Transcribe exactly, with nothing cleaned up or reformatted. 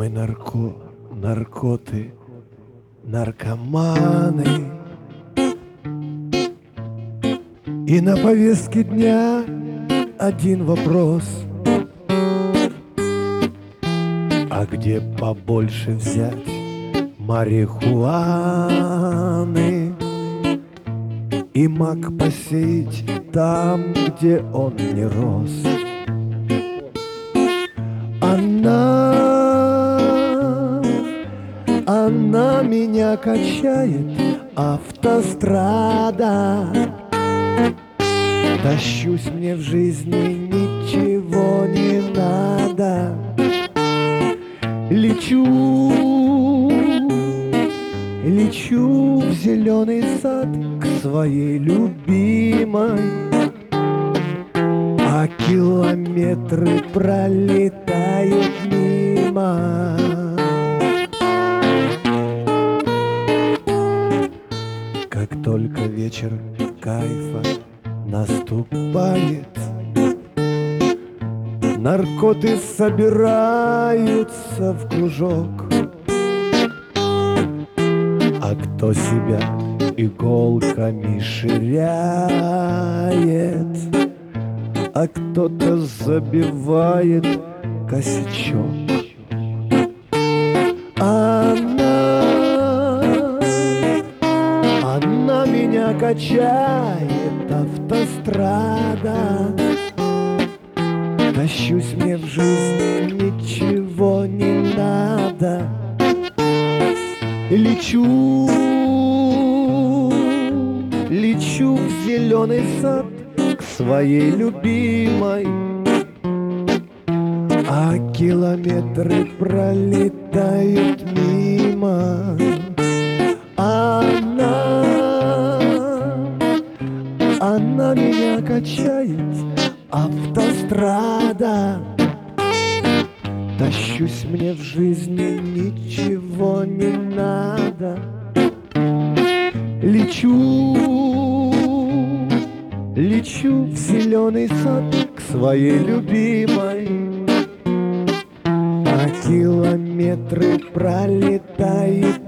Мы нарко, наркоты, наркоманы. И на повестке дня один вопрос: а где побольше взять марихуаны и мак посеять там, где он не рос? Она, она меня качает, автострада. Тащусь, мне в жизни ничего не надо. Лечу, лечу в зеленый сад к своей любимой, а километры пролетают мимо. Как только вечер кайфа наступает, наркоты собираются в кружок, а кто себя иголками ширяет, а кто-то забивает косячок. Она, она меня качает, автострада. Тащусь, мне в жизни ничего не надо. Лечу, лечу в зеленый сад к своей любимой, а километры пролетают мимо. Она, она меня качает, автострада. Тащусь, мне в жизни ничего не надо. Лечу, лечу в зеленый сад к своей любимой, а километры пролетают